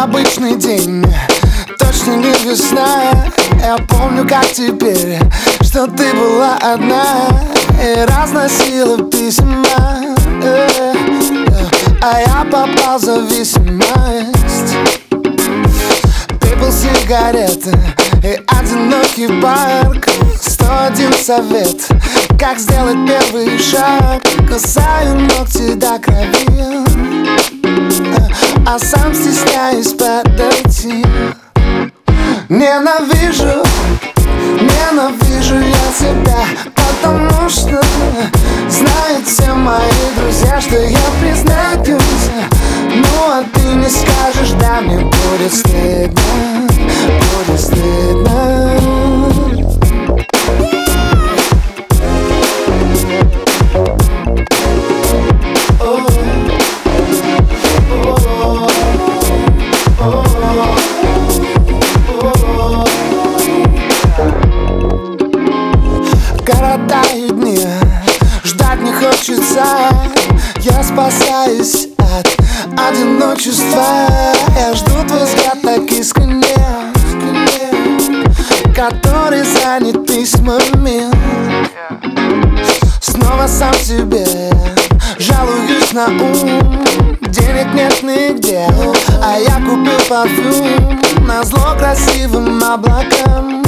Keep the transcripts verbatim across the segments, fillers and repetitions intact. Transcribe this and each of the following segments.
обычный день, точно не весна. Я помню, как теперь, что ты была одна и разносила письма, э, э, а я попал в зависимость. Пепел, сигареты и одинокий парк. Сто один совет, как сделать первый шаг. Кусаю ногти до крови, а сам стесняюсь подойти. Ненавижу, ненавижу я тебя, потому что знают все мои друзья, что я признаюсь. Ну а ты не скажешь, да, мне будет стыдно, будет стыдно. Коротаю дни, ждать не хочется. Я спасаюсь от одиночества. Я жду твой взгляд так искренне, который занят письмами. Снова сам себе жалуюсь на ум. Денег нет нигде, а я купил парфюм назло красивым облакам.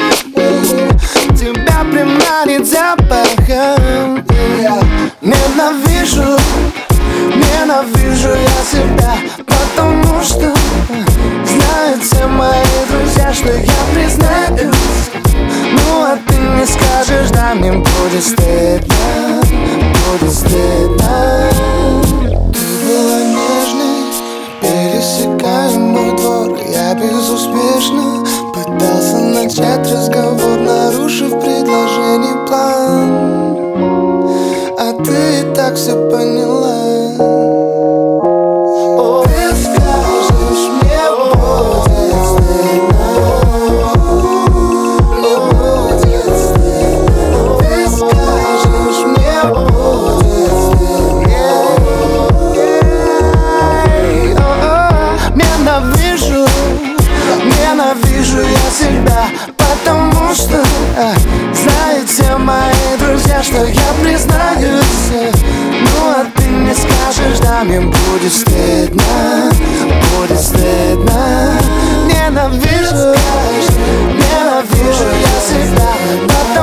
Тебя приманит запахом. Ненавижу, ненавижу я себя, потому что знают все мои друзья, что я признаюсь. Ну а ты не скажешь, да, мне будет стыдно, будет стыдно. Ты была нежной, пересекая мой двор. Я безуспешно пытался начать разговор, нарушив предложение план. А ты и так все поняла. Ты скажешь, мне будет стыдно, мне будет стыдно. Ты скажешь, мне будет стыдно. Ненавижу, ненавижу я себя, потому что э, знают все мои друзья, что я признаюсь. Ну а ты не скажешь, да, мне будет стыдно, будет стыдно. Ненавижу, ненавижу я себя,